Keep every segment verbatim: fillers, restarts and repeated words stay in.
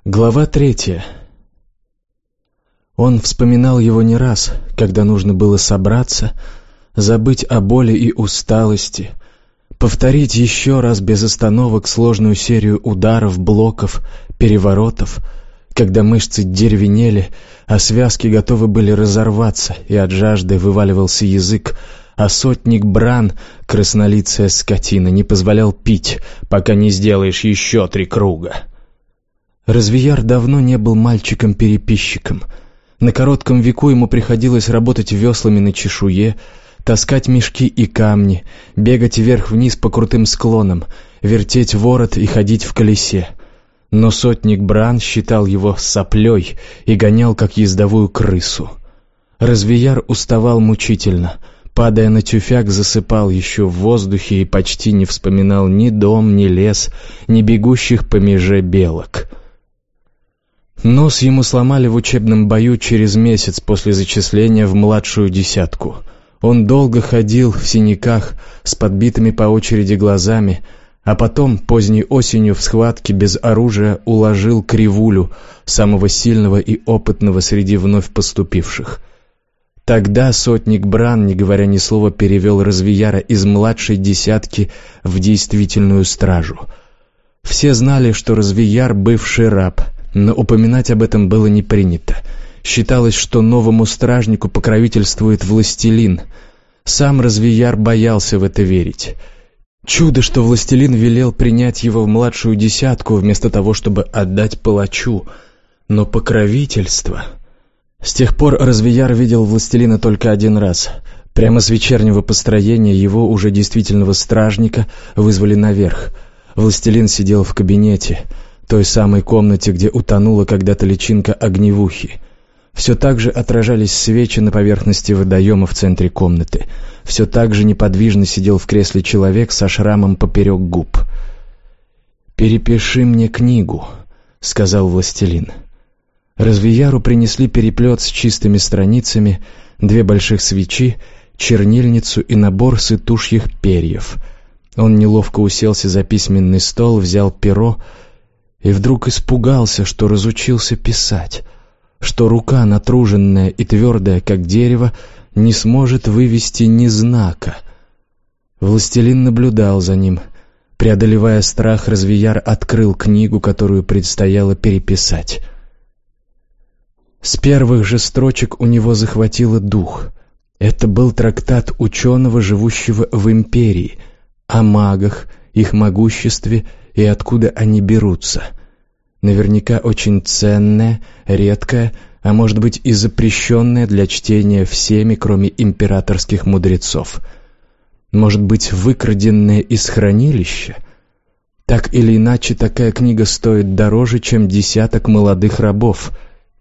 Глава третья. Он вспоминал его не раз, когда нужно было собраться, забыть о боли и усталости, повторить еще раз без остановок сложную серию ударов, блоков, переворотов, когда мышцы деревенели, а связки готовы были разорваться, и от жажды вываливался язык, а сотник Бран, краснолицая скотина, не позволял пить, пока не сделаешь еще три круга. Развияр давно не был мальчиком-переписчиком. На коротком веку ему приходилось работать веслами на чешуе, таскать мешки и камни, бегать вверх-вниз по крутым склонам, вертеть ворот и ходить в колесе. Но сотник Бран считал его соплей и гонял, как ездовую крысу. Развияр уставал мучительно, падая на тюфяк, засыпал еще в воздухе и почти не вспоминал ни дом, ни лес, ни бегущих по меже белок. Нос ему сломали в учебном бою через месяц после зачисления в младшую десятку. Он долго ходил в синяках с подбитыми по очереди глазами, а потом, поздней осенью в схватке без оружия, уложил Кривулю, самого сильного и опытного среди вновь поступивших. Тогда сотник Бран, не говоря ни слова, перевел Развияра из младшей десятки в действительную стражу. Все знали, что Развияр — бывший раб, но упоминать об этом было не принято. Считалось, что новому стражнику покровительствует властелин. Сам Развияр боялся в это верить. Чудо, что властелин велел принять его в младшую десятку, вместо того, чтобы отдать палачу. Но покровительство... С тех пор Развияр видел властелина только один раз. Прямо с вечернего построения его, уже действительного стражника, вызвали наверх. Властелин сидел в кабинете, той самой комнате, где утонула когда-то личинка огневухи. Все так же отражались свечи на поверхности водоема в центре комнаты. Все так же неподвижно сидел в кресле человек со шрамом поперек губ. «Перепиши мне книгу», — сказал властелин. Развияру принесли переплет с чистыми страницами, две больших свечи, чернильницу и набор сытушьих перьев. Он неловко уселся за письменный стол, взял перо и вдруг испугался, что разучился писать, что рука, натруженная и твердая, как дерево, не сможет вывести ни знака. Властелин наблюдал за ним. Преодолевая страх, Развияр открыл книгу, которую предстояло переписать. С первых же строчек у него захватило дух. Это был трактат ученого, живущего в империи, о магах, их могуществе и откуда они берутся. Наверняка очень ценное, редкое, а может быть и запрещенное для чтения всеми, кроме императорских мудрецов. Может быть, выкраденное из хранилища? Так или иначе, такая книга стоит дороже, чем десяток молодых рабов.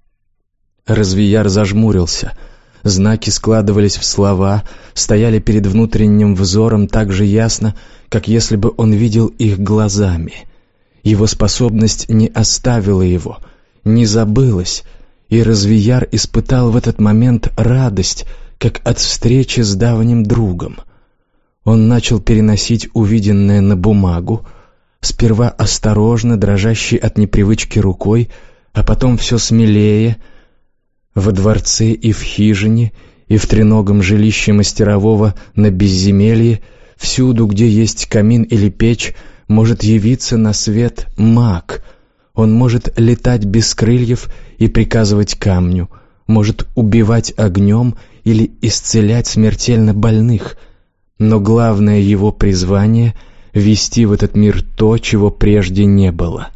Развияр зажмурился. Знаки складывались в слова, стояли перед внутренним взором так же ясно, как если бы он видел их глазами. Его способность не оставила его, не забылась, и Развияр испытал в этот момент радость, как от встречи с давним другом. Он начал переносить увиденное на бумагу, сперва осторожно, дрожащей от непривычки рукой, а потом все смелее. Во дворце и в хижине, и в треногом жилище мастерового на безземелье, всюду, где есть камин или печь, может явиться на свет маг. Он может летать без крыльев и приказывать камню, может убивать огнем или исцелять смертельно больных. Но главное его призвание — вести в этот мир то, чего прежде не было.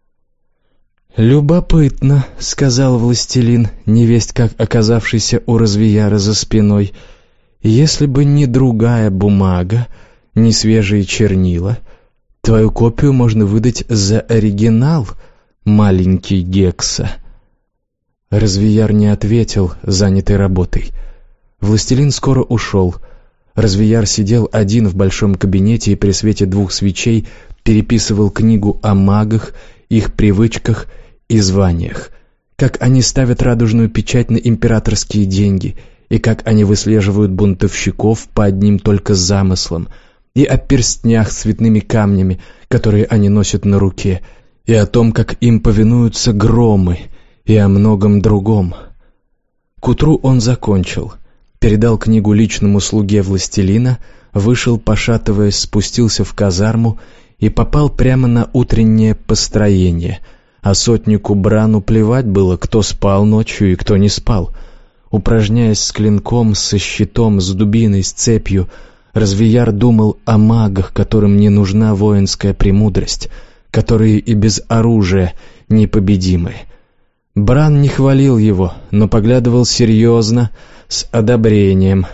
«Любопытно», — сказал властелин, невесть как оказавшийся у Развияра за спиной. «Если бы не другая бумага, не свежие чернила, твою копию можно выдать за оригинал, маленький Гекса». Развияр не ответил, занятый работой. Властелин скоро ушел. Развияр сидел один в большом кабинете и при свете двух свечей переписывал книгу о магах, их привычках и званиях, как они ставят радужную печать на императорские деньги, и как они выслеживают бунтовщиков по одним только замыслам, и о перстнях с цветными камнями, которые они носят на руке, и о том, как им повинуются громы, и о многом другом. К утру он закончил, передал книгу личному слуге властелина, вышел, пошатываясь, спустился в казарму и попал прямо на утреннее построение, а сотнику Брану плевать было, кто спал ночью и кто не спал. Упражняясь с клинком, со щитом, с дубиной, с цепью, Развияр думал о магах, которым не нужна воинская премудрость, которые и без оружия непобедимы. Бран не хвалил его, но поглядывал серьезно, с одобрением.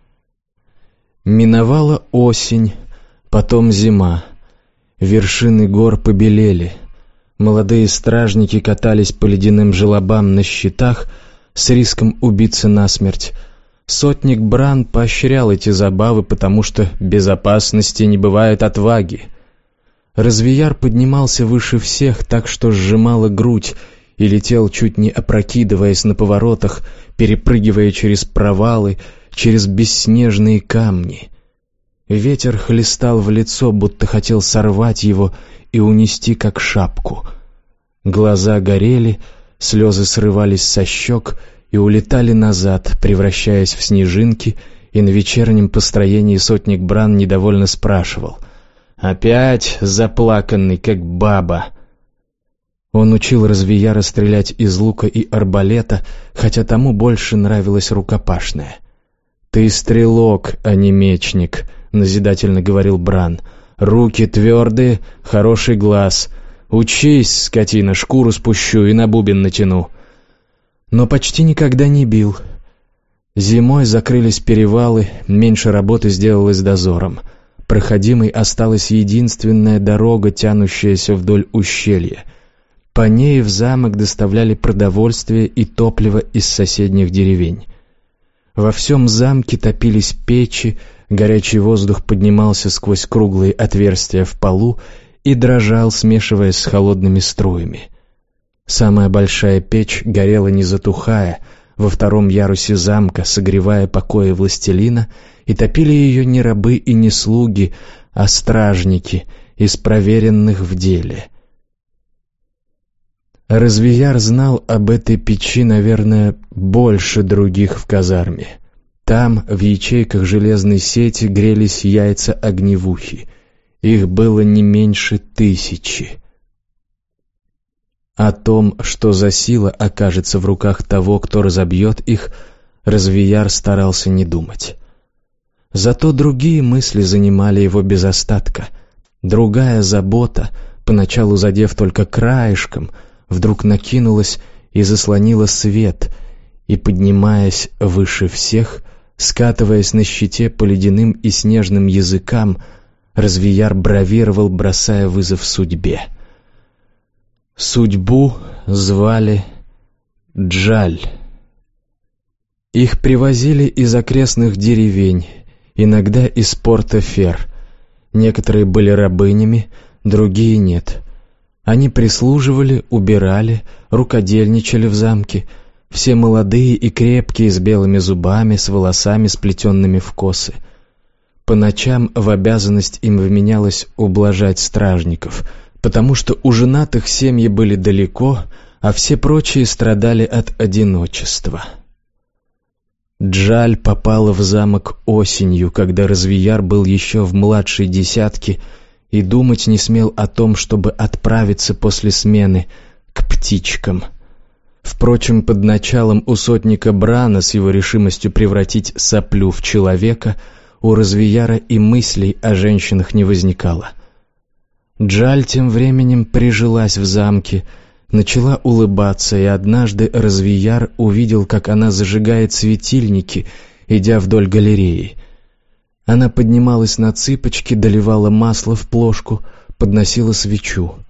Миновала осень, потом зима. Вершины гор побелели. Молодые стражники катались по ледяным желобам на щитах с риском убиться насмерть. Сотник Бран поощрял эти забавы, потому что безопасности не бывает отваги. Развияр поднимался выше всех, так что сжимала грудь, и летел, чуть не опрокидываясь на поворотах, перепрыгивая через провалы, через бесснежные камни. Ветер хлестал в лицо, будто хотел сорвать его и унести, как шапку. Глаза горели, слезы срывались со щек и улетали назад, превращаясь в снежинки, и на вечернем построении сотник Бран недовольно спрашивал: «Опять заплаканный, как баба?» Он учил Развияра стрелять из лука и арбалета, хотя тому больше нравилась рукопашная. «Ты стрелок, а не мечник», — назидательно говорил Бран. «Руки твердые, хороший глаз. Учись, скотина, шкуру спущу и на бубен натяну». Но почти никогда не бил. Зимой закрылись перевалы, меньше работы сделалось дозором. Проходимой осталась единственная дорога, тянущаяся вдоль ущелья. По ней в замок доставляли продовольствие и топливо из соседних деревень. Во всем замке топились печи, горячий воздух поднимался сквозь круглые отверстия в полу и дрожал, смешиваясь с холодными струями. Самая большая печь горела не затухая, во втором ярусе замка, согревая покои властелина, и топили ее не рабы и не слуги, а стражники из проверенных в деле. Развияр знал об этой печи, наверное, больше других в казарме. Там, в ячейках железной сети, грелись яйца огневухи. Их было не меньше тысячи. О том, что за сила окажется в руках того, кто разобьет их, Развияр старался не думать. Зато другие мысли занимали его без остатка. Другая забота, поначалу задев только краешком, вдруг накинулась и заслонила свет, и, поднимаясь выше всех, скатываясь на щите по ледяным и снежным языкам, Развияр бравировал, бросая вызов судьбе. Судьбу звали Джаль. Их привозили из окрестных деревень, иногда из порта Фер. Некоторые были рабынями, другие нет. Они прислуживали, убирали, рукодельничали в замке. Все молодые и крепкие, с белыми зубами, с волосами, сплетенными в косы. По ночам в обязанность им вменялось ублажать стражников, потому что у женатых семьи были далеко, а все прочие страдали от одиночества. Джаль попала в замок осенью, когда Развияр был еще в младшей десятке и думать не смел о том, чтобы отправиться после смены к птичкам. Впрочем, под началом у сотника Брана с его решимостью превратить соплю в человека у Развияра и мыслей о женщинах не возникало. Джаль тем временем прижилась в замке, начала улыбаться, и однажды Развияр увидел, как она зажигает светильники, идя вдоль галереи. Она поднималась на цыпочки, доливала масло в плошку, подносила свечу.